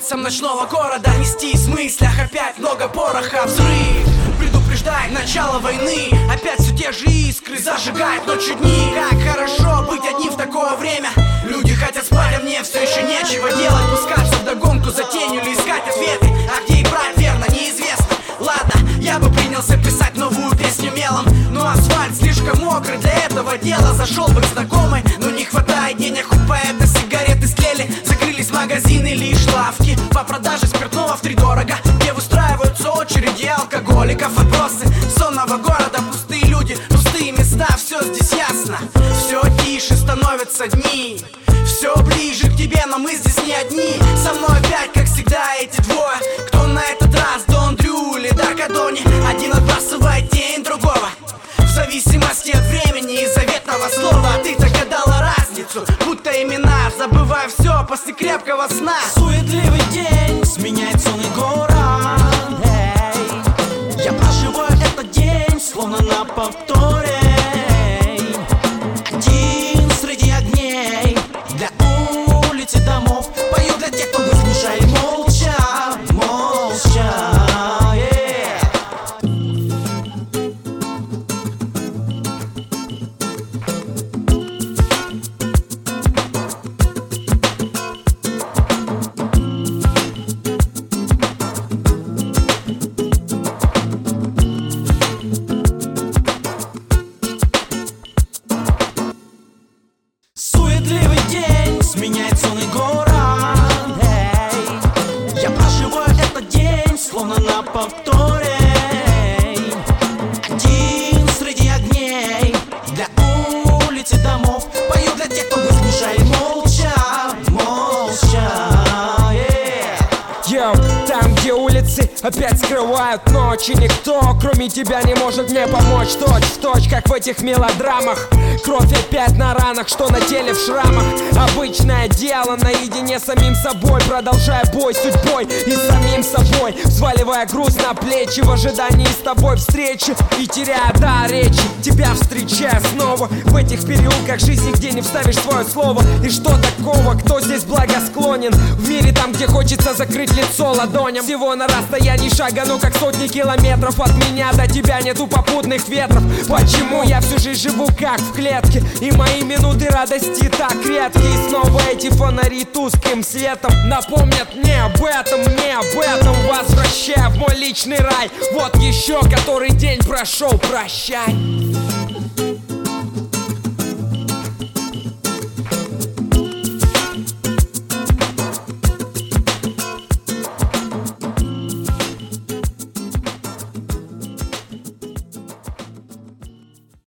улицам ночного города. Нестись в мыслях, опять много пороха. Взрыв предупреждает начало войны. Опять все те же искры зажигают ночью дни. Как хорошо быть одним в такое время. Люди хотят спать, а мне все еще нечего делать. Пускаться вдогонку за тенью или искать ответы. А где их брать, верно, неизвестно. Ладно, я бы принялся писать новую песню мелом, но асфальт слишком мокрый для этого дела. Зашел бы к знакомой, но не хватает денег у поэта. Сигареты стлели, закрылись магазины, лишь лавки по продаже спиртного втридорога, где выстраиваются очереди алкоголиков. Отбросы сонного города, пустые люди, пустые места. Все здесь ясно, все тише становятся дни. Все ближе к тебе, но мы здесь не одни. Со мной опять, как всегда, эти двое. Кто на этот раз, Дон Дрю или Даркадони? Один отбрасывает тень другого, в зависимости от времени и заветного слова. А ты так гадала разницу, будто имена. Забывай все после крепкого сна. Суетливый день сменяет сонный город. Я проживаю этот день, словно на повторе. Один среди огней для улиц и домов. Пою для тех, кто выслушает молча, молча. Суетливый день сменяет сонный город. Я проживаю этот день, словно на повторе. Один среди огней для улиц и домов. Пою для тех, кто выслушает молча, молча. Йоу, там, где улицы опять скрывают ночь, и никто, кроме тебя, не может мне помочь. Точь в точь, как в этих мелодрамах. Кровь опять на ранах, что на теле в шрамах. Обычное дело, наедине с самим собой, продолжая бой с судьбой и самим собой, взваливая груз на плечи в ожидании с тобой встречи. И теряя дар речи, тебя встречая снова в этих переулках жизни, где не вставишь свое слово. И что такого, кто здесь благосклонен в мире там, где хочется закрыть лицо ладоням? Всего на расстоянии шага, но как сотни километров от меня до тебя нету попутных ветров. Почему я всю жизнь живу как в клетке, и мои минуты радости так редки? И снова эти фонари тусклым светом напомнят мне об этом, возвращая в мой личный рай. Вот еще который день прошел, прощай.